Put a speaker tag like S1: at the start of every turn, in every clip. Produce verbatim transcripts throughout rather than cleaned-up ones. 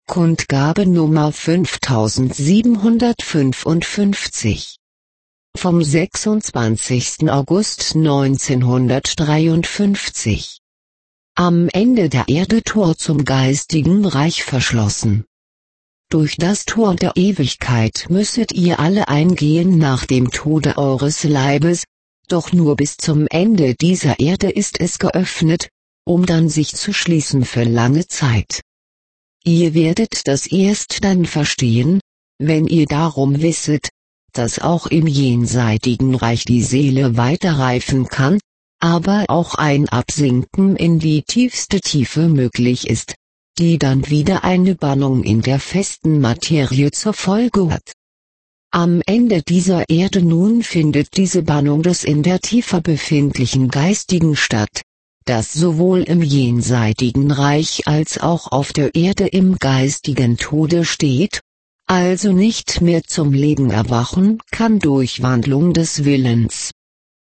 S1: Kundgabe Nummer fünftausendsiebenhundertfünfundfünfzig. Vom sechsundzwanzigsten August neunzehnhundertdreiundfünfzig. Am Ende der Erde Tor zum geistigen Reich verschlossen. Durch das Tor der Ewigkeit müsset ihr alle eingehen nach dem Tode eures Leibes, doch nur bis zum Ende dieser Erde ist es geöffnet, um dann sich zu schließen für lange Zeit. Ihr werdet das erst dann verstehen, wenn ihr darum wisset, dass auch im jenseitigen Reich die Seele weiterreifen kann, aber auch ein Absinken in die tiefste Tiefe möglich ist, die dann wieder eine Bannung in der festen Materie zur Folge hat. Am Ende dieser Erde nun findet diese Bannung des in der Tiefe befindlichen Geistigen statt, das sowohl im jenseitigen Reich als auch auf der Erde im geistigen Tode steht, also nicht mehr zum Leben erwachen kann durch Wandlung des Willens.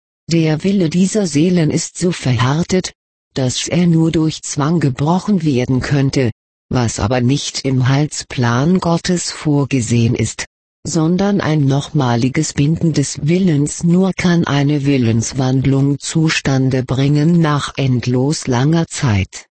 S1: Der Wille dieser Seelen ist so verhärtet, dass er nur durch Zwang gebrochen werden könnte, was aber nicht im Heilsplan Gottes vorgesehen ist, sondern ein nochmaliges Binden des Willens nur kann eine Willenswandlung zustande bringen nach endlos langer Zeit.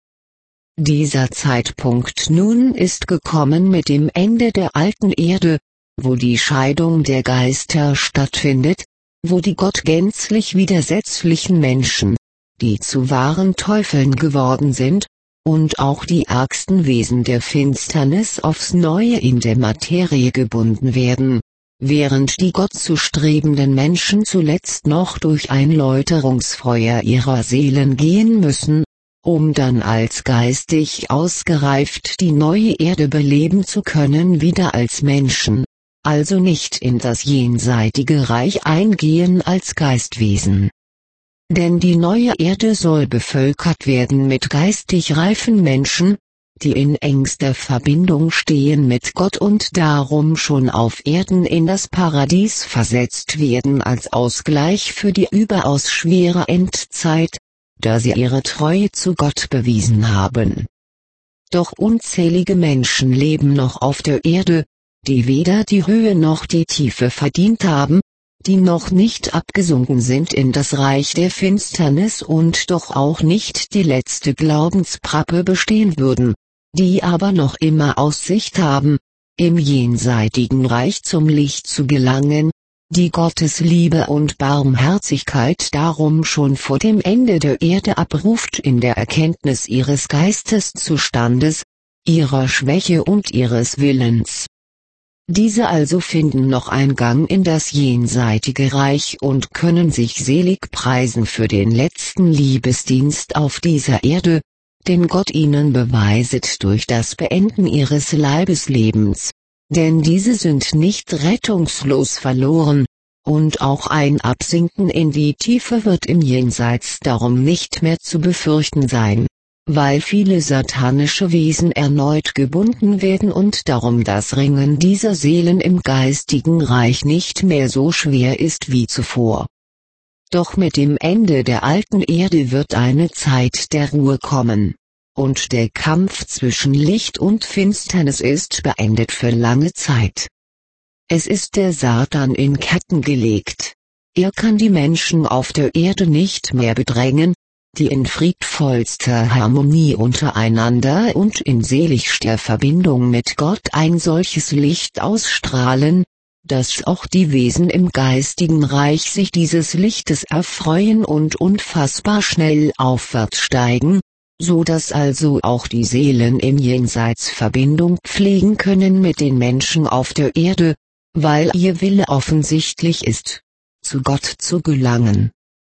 S1: Dieser Zeitpunkt nun ist gekommen mit dem Ende der alten Erde, wo die Scheidung der Geister stattfindet, wo die Gott gänzlich widersetzlichen Menschen, die zu wahren Teufeln geworden sind, und auch die ärgsten Wesen der Finsternis aufs Neue in der Materie gebunden werden, während die Gott zu strebenden Menschen zuletzt noch durch ein Läuterungsfeuer ihrer Seelen gehen müssen, um dann als geistig ausgereift die neue Erde beleben zu können wieder als Menschen, also nicht in das jenseitige Reich eingehen als Geistwesen. Denn die neue Erde soll bevölkert werden mit geistig reifen Menschen, die in engster Verbindung stehen mit Gott und darum schon auf Erden in das Paradies versetzt werden als Ausgleich für die überaus schwere Endzeit, da sie ihre Treue zu Gott bewiesen haben. Doch unzählige Menschen leben noch auf der Erde, die weder die Höhe noch die Tiefe verdient haben, die noch nicht abgesunken sind in das Reich der Finsternis und doch auch nicht die letzte Glaubensprappe bestehen würden, die aber noch immer Aussicht haben, im jenseitigen Reich zum Licht zu gelangen, die Gottes Liebe und Barmherzigkeit darum schon vor dem Ende der Erde abruft in der Erkenntnis ihres Geisteszustandes, ihrer Schwäche und ihres Willens. Diese also finden noch Eingang in das jenseitige Reich und können sich selig preisen für den letzten Liebesdienst auf dieser Erde, den Gott ihnen beweiset durch das Beenden ihres Leibeslebens, denn diese sind nicht rettungslos verloren, und auch ein Absinken in die Tiefe wird im Jenseits darum nicht mehr zu befürchten sein, weil viele satanische Wesen erneut gebunden werden und darum das Ringen dieser Seelen im geistigen Reich nicht mehr so schwer ist wie zuvor. Doch mit dem Ende der alten Erde wird eine Zeit der Ruhe kommen, und der Kampf zwischen Licht und Finsternis ist beendet für lange Zeit. Es ist der Satan in Ketten gelegt. Er kann die Menschen auf der Erde nicht mehr bedrängen, die in friedvollster Harmonie untereinander und in seligster Verbindung mit Gott ein solches Licht ausstrahlen, dass auch die Wesen im geistigen Reich sich dieses Lichtes erfreuen und unfassbar schnell aufwärts steigen, so dass also auch die Seelen im Jenseits Verbindung pflegen können mit den Menschen auf der Erde, weil ihr Wille offensichtlich ist, zu Gott zu gelangen.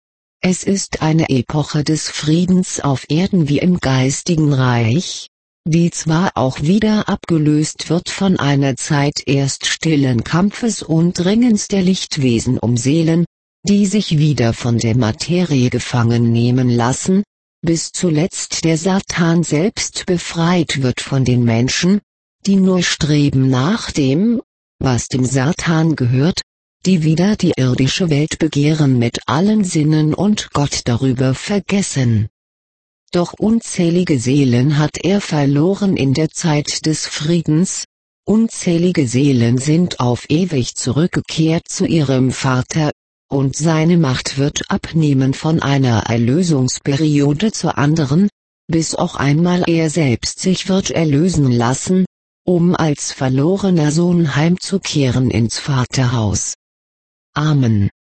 S1: Es ist eine Epoche des Friedens auf Erden wie im geistigen Reich, die zwar auch wieder abgelöst wird von einer Zeit erst stillen Kampfes und Ringens der Lichtwesen um Seelen, die sich wieder von der Materie gefangen nehmen lassen, bis zuletzt der Satan selbst befreit wird von den Menschen, die nur streben nach dem, was dem Satan gehört, die wieder die irdische Welt begehren mit allen Sinnen und Gott darüber vergessen. Doch unzählige Seelen hat er verloren in der Zeit des Friedens, unzählige Seelen sind auf ewig zurückgekehrt zu ihrem Vater, und seine Macht wird abnehmen von einer Erlösungsperiode zur anderen, bis auch einmal er selbst sich wird erlösen lassen, um als verlorener Sohn heimzukehren ins Vaterhaus. Amen.